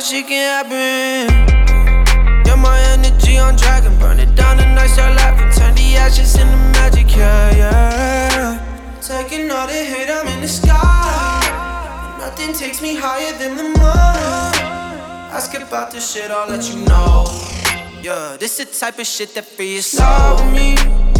shit can happen. Yeah, my energy on dragon. Burn it down and I start laughing. Turn the ashes into magic, yeah. Taking all the hate, I'm in the sky. Nothing takes me higher than the moon. Ask about this shit, I'll let you know. Yeah, this the type of shit that free your soul. Love me,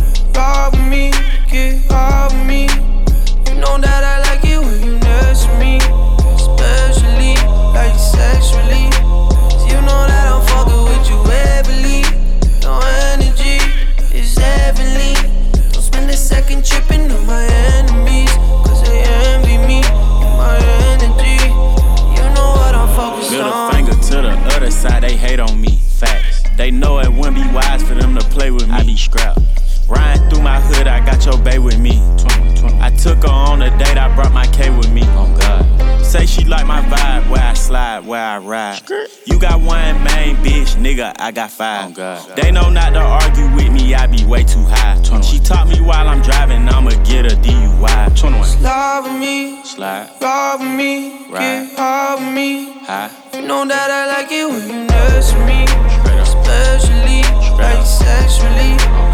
get off me. You know that I like it when you next to me. Especially, like sexually. You know that I'm fucking with you heavily. Your energy is heavenly. Don't spend a second tripping on my enemies, cause they envy me and my energy. You know what I'm focused on. Middle finger to the other side, they hate on me. Facts. They know it wouldn't be wise for them to play with me. I be scrapped. Riding through my hood, I got your bae with me. I took her on a date, I brought my K with me. Oh God. Say she like my vibe, where I slide, where I ride. You got one main bitch, nigga, I got five. Oh God. They know not to argue with me, I be way too high. She taught me while I'm driving, I'ma get a DUI. Slide with me, ride with me, get high with me. High. You know that I like it when you next to me. Especially, like sexually.